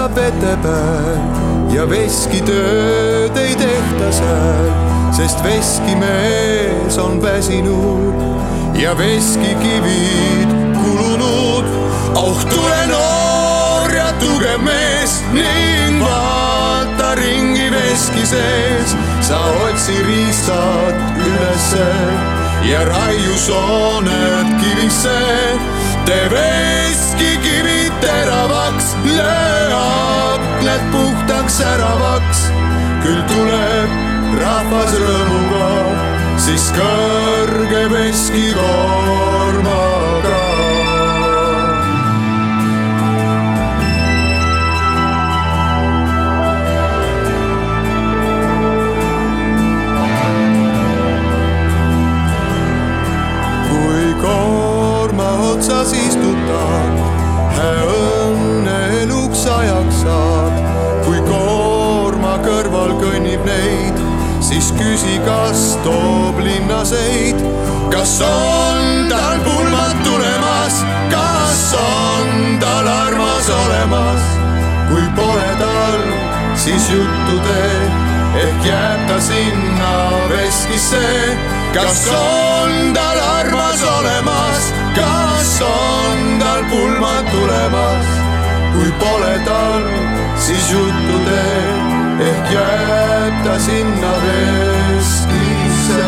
seisab ette peal ja veskitööd ei tehta seal, sest veskimees on väsinud ja veskikivid kulunud. Oh, tule noor ja tugev mees ning vaata ringi veski sees. Sa otsi riistad ülesse ja raiu sooned kivisse. Tee veskikivid teravaks, löö aknad puhtaks säravaks. Küll tuleb rahvas rõõmuga, siis kõrge veskikoormaga. Kui koorma otsas istutad, õnne eluks ajaks saad. Kui koorma kõrval kõnnib neid, siis küsi, kas toob linnaseid. Kas on tal pulmad tulemas, kas on tal armas olemas. Kui pole tal, siis juttu tee, ehk jääb ta sinna veskisse. Kas on tal armas olemas, kas on tal pulmad tulemas. Kui pole tal, siis juttu tee, ehk jääb ta sinna veskisse.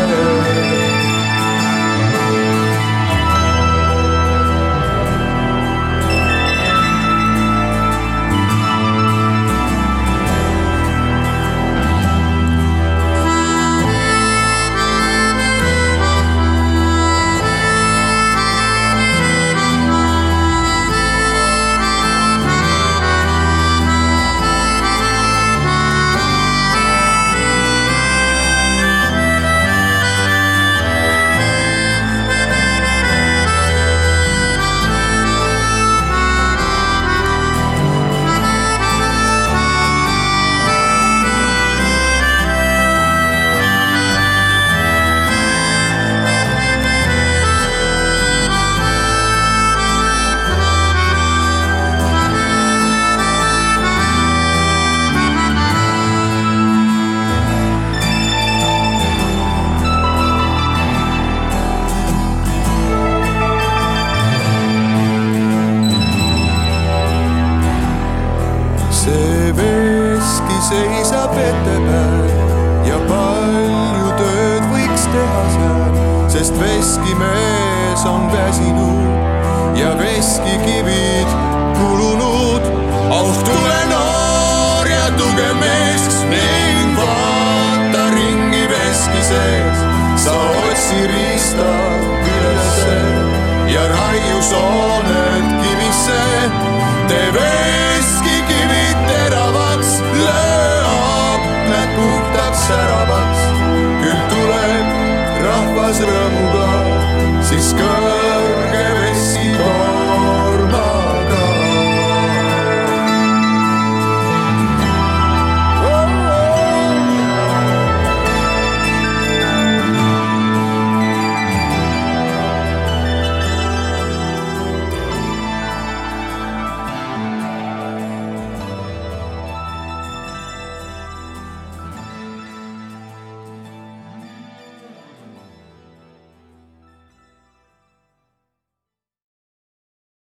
See veski seisab ette peal ja palju tööd võiks teha seal, sest veskimees on väsinud ja veskikivid kulunud. Oh, tule noor ja tugev mees ning vaata ringi veski sees. Sa otsi riista ülesse ja raiu soone